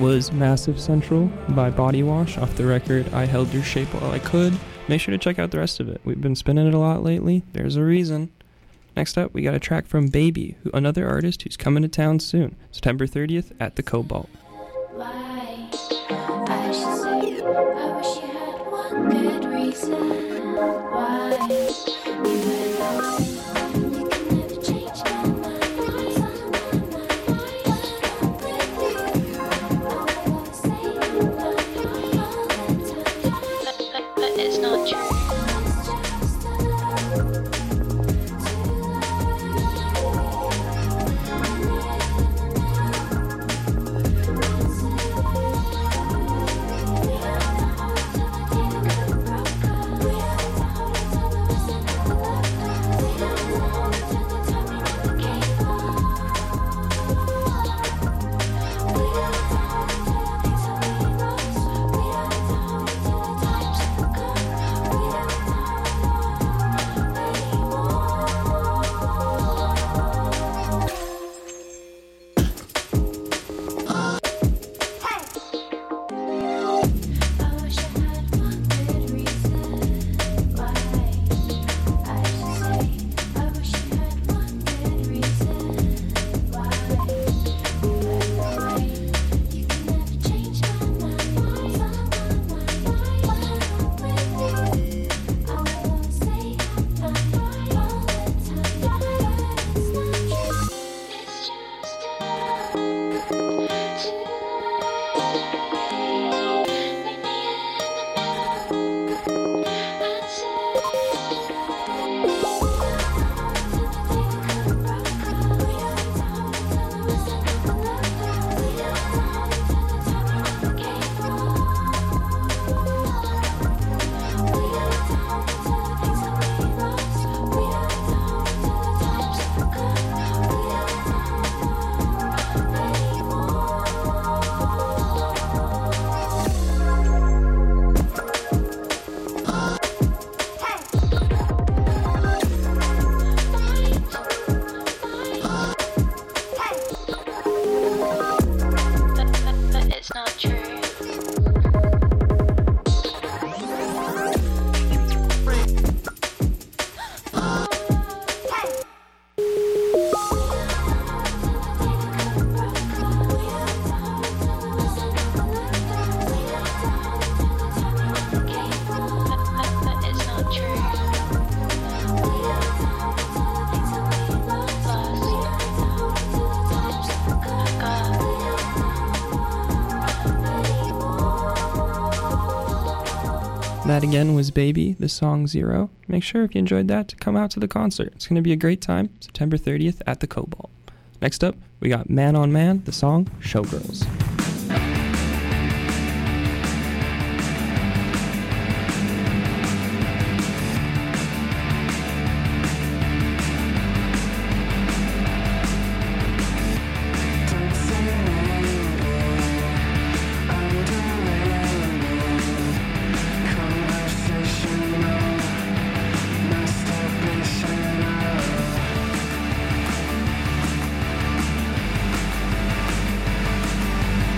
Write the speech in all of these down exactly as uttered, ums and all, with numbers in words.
was Massive Central by Body Wash off the record I Held Your Shape While I Could. Make sure to check out the rest of it. We've been spinning it a lot lately. There's a reason. Next up, we got a track from Baby, who another artist who's coming to town soon, September thirtieth at the Cobalt. Why? I should say, I wish you had one good reason. Why? Even though you can never change my mind. But it's not true. That again was Baby, the song Zero. Make sure if you enjoyed that to come out to the concert. It's going to be a great time, September thirtieth at the Cobalt. Next up, we got Man on Man, the song Showgirls. Masturbation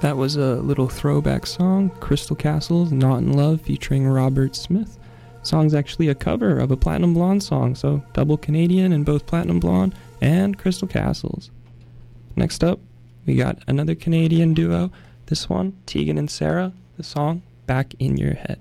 That was a little throwback song, Crystal Castles, Not in Love, featuring Robert Smith. The song's actually a cover of a Platinum Blonde song, so double Canadian in both Platinum Blonde and Crystal Castles. Next up, we got another Canadian duo. This one, Tegan and Sarah, the song Back in Your Head.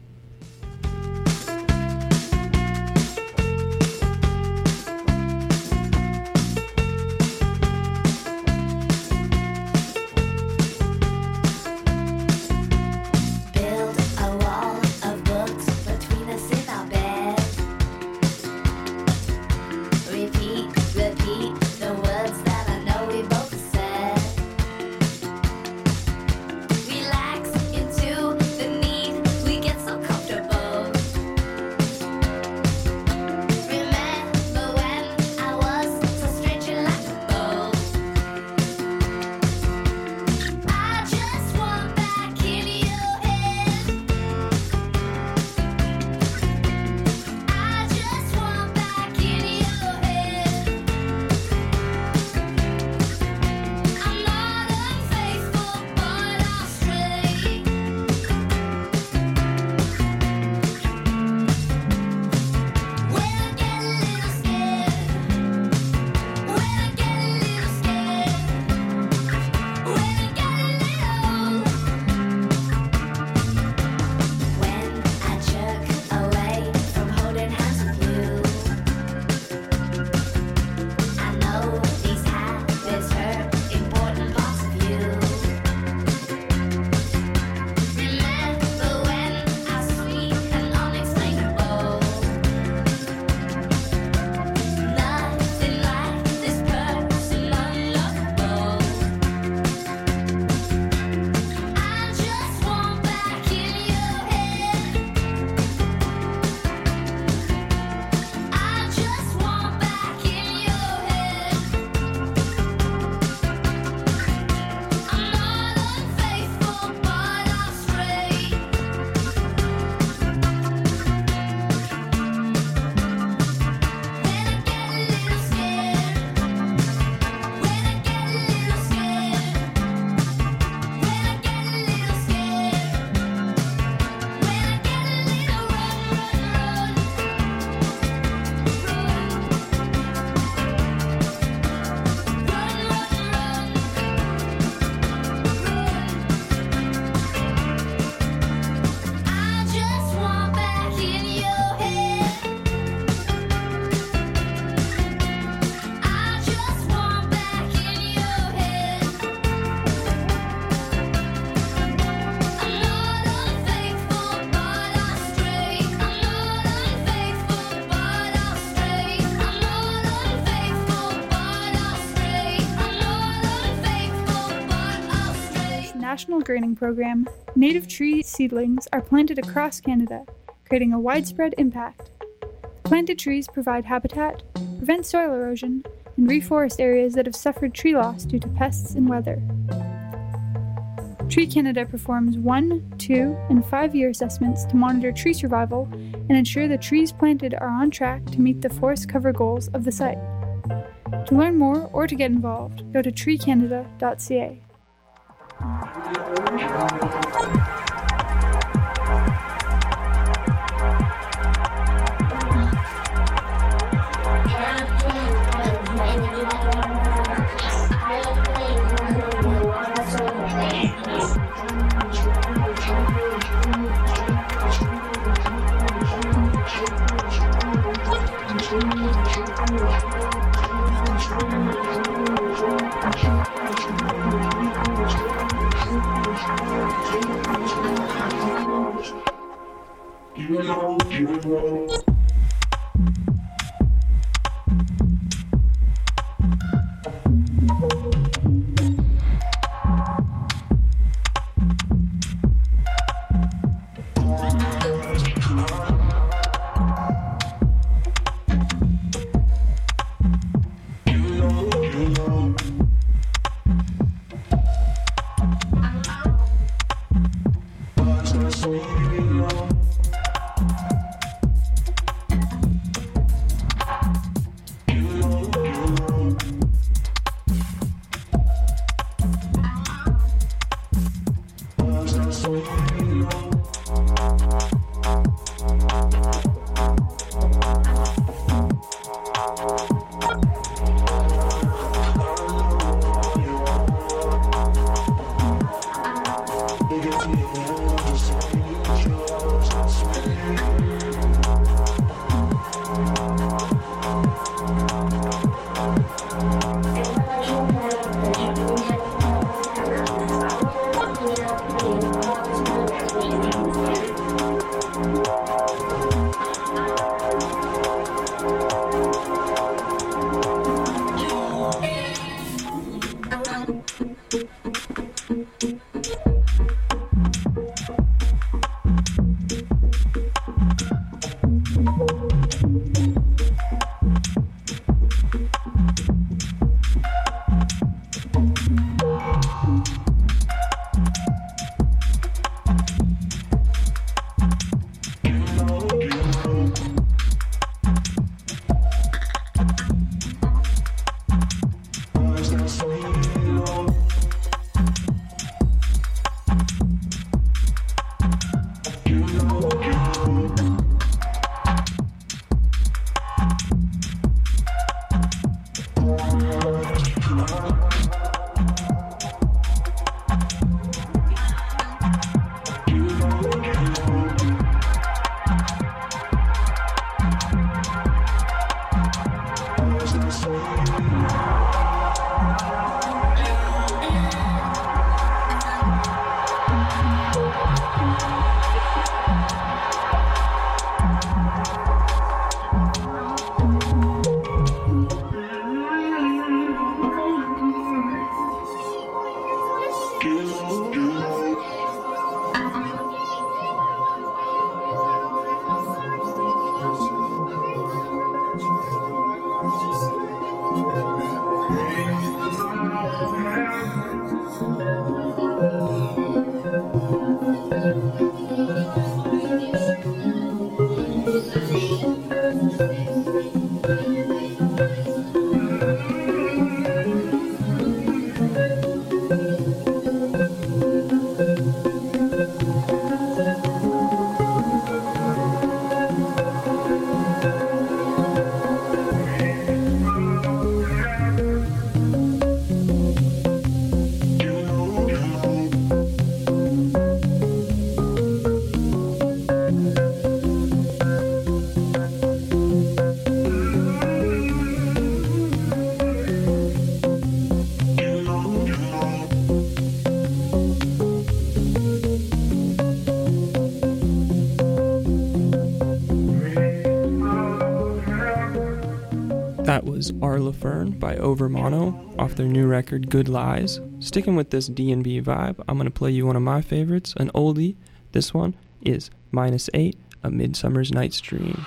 National Greening Program, native tree seedlings are planted across Canada, creating a widespread impact. The planted trees provide habitat, prevent soil erosion, and reforest areas that have suffered tree loss due to pests and weather. Tree Canada performs one, two, and five-year assessments to monitor tree survival and ensure the trees planted are on track to meet the forest cover goals of the site. To learn more or to get involved, go to tree canada dot c a. That was Arla Fern by Overmono off their new record Good Lies. Sticking with this D and B vibe, I'm going to play you one of my favorites, an oldie. This one is Minus Eight, A Midsummer's Night's Dream.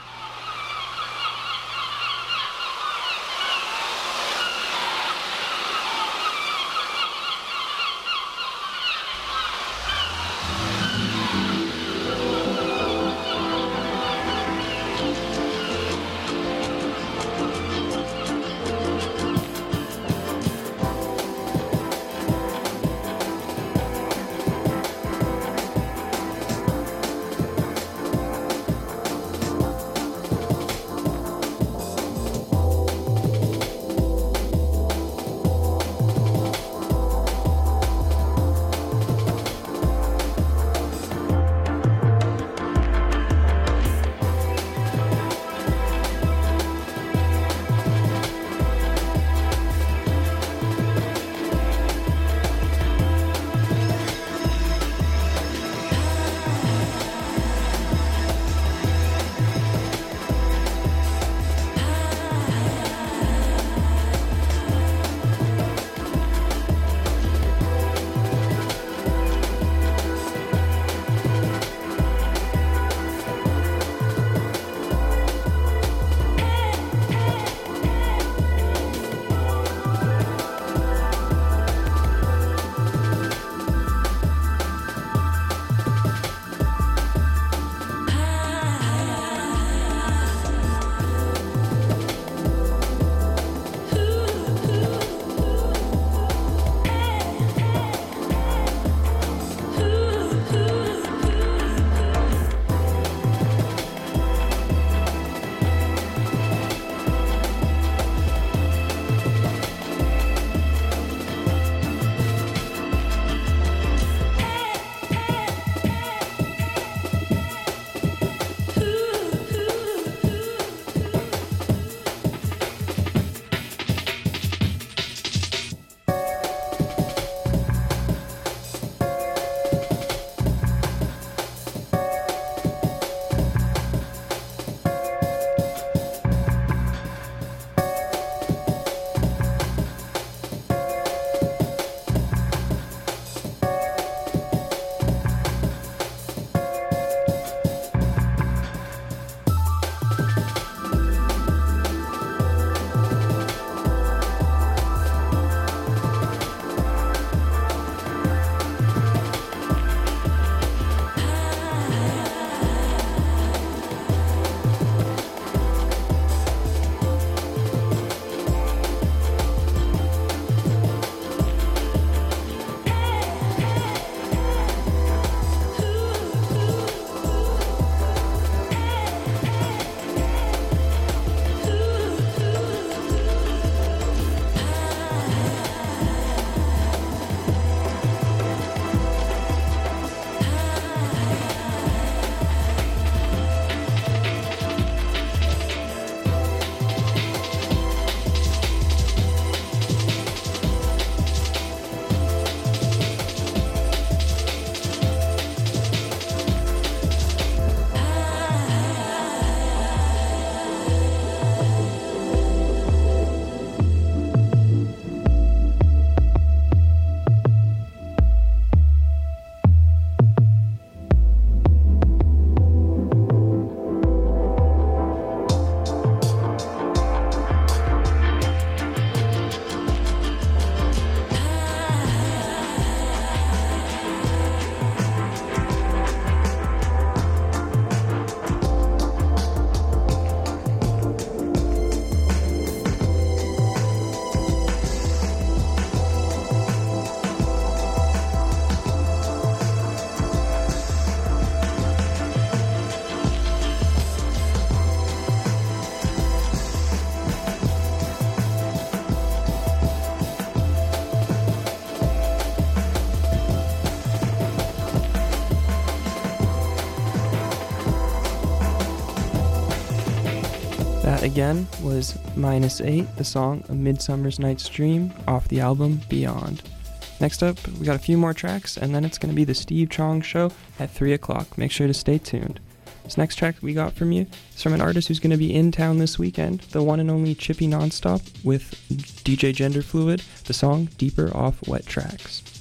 That again was Minus Eight, the song A Midsummer's Night's Dream off the album Beyond. Next up, we got a few more tracks, and then it's going to be the Steve Chong Show at three o'clock. Make sure to stay tuned. This next track we got from you is from an artist who's going to be in town this weekend, the one and only Chippy Nonstop with D J Gender Fluid, the song Deeper off Wet Tracks.